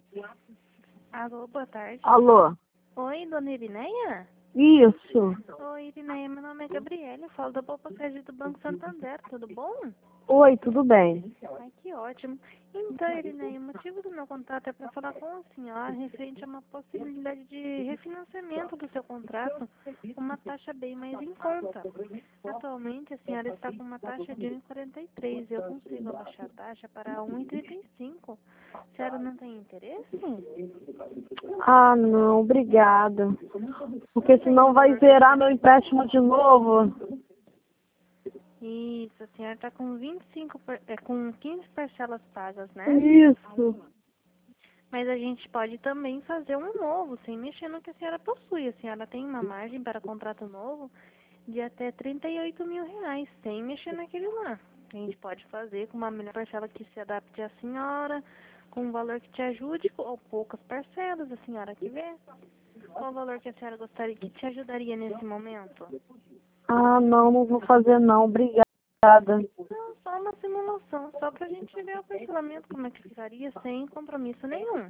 Alô, boa tarde. Alô? Oi, dona Irineia? Isso. Oi, Irineia, meu nome é Gabriela, eu falo da Poupa Crédito do Banco Santander, tudo bom? Oi, tudo bem? Ai, que ótimo. Então, Irineia, o motivo do meu contato é para falar com a senhora referente a uma possibilidade de refinanciamento do seu contrato com uma taxa bem mais em conta. Atualmente, a senhora está com uma taxa de 1,43 e eu consigo abaixar a taxa para 1,35. A senhora não tem interesse? Ah, não, obrigada. Porque Tem um senão vai valor que a zerar senhora... meu empréstimo de novo. Isso, a senhora está com com 15 parcelas pagas, né? Isso. Mas a gente pode também fazer um novo, sem mexer no que a senhora possui. A senhora tem uma margem para contrato novo de até 38 mil reais, sem mexer naquele lá. A gente pode fazer com uma melhor parcela que se adapte à senhora, com um valor que te ajude, ou poucas parcelas, a senhora que vê. Qual o valor que a senhora gostaria, que te ajudaria nesse momento? Ah, não, não vou fazer não, obrigada. Não, só uma simulação, só pra gente ver o parcelamento, como é que ficaria, sem compromisso nenhum.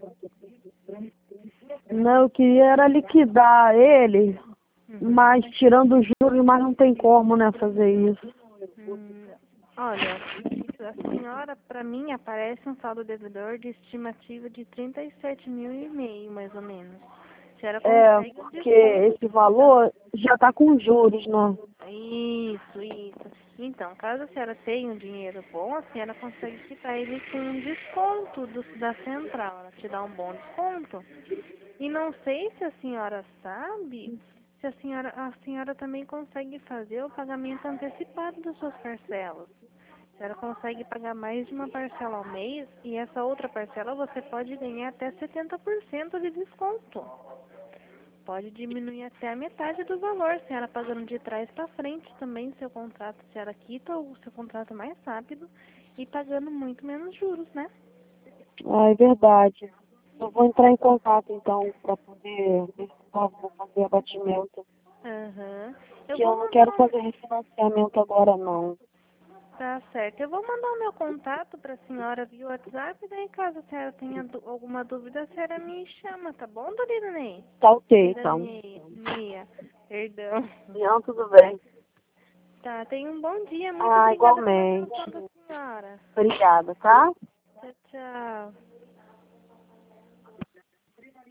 Não, eu queria era liquidar ele, Uhum. mas tirando os juros, mas não tem como, né, fazer isso. Hum, olha, a senhora, para mim, aparece um saldo devedor de estimativa de 37.500, mais ou menos. A senhora É, consegue um porque desconto. esse valor já tá com juros, né? Isso, isso. Então, caso a senhora tenha um dinheiro bom, a senhora consegue quitar ele com um desconto da central. Ela te dá um bom desconto. E não sei se a senhora sabe, se a senhora também consegue fazer o pagamento antecipado das suas parcelas. A senhora consegue pagar mais de uma parcela ao mês e essa outra parcela você pode ganhar até 70% de desconto. Pode diminuir até a metade do valor, a senhora pagando de trás para frente também seu contrato. A senhora quita o seu contrato mais rápido e pagando muito menos juros, né? Ah, é verdade. Eu vou entrar em contato, então, para poder ver se posso fazer abatimento. Aham. Eu Que vou eu não quero mandar. fazer refinanciamento agora, não. Tá certo. Eu vou mandar o meu contato para a senhora via WhatsApp, daí caso a senhora tenha alguma dúvida, a senhora me chama, tá bom, dona Iranei? Tá ok, então. Iraneia, perdão. Não, tudo bem. Tá, tenha um bom dia. Muito Ah, obrigada pela igualmente. atenção da senhora. Obrigada, tá? Tchau, tchau.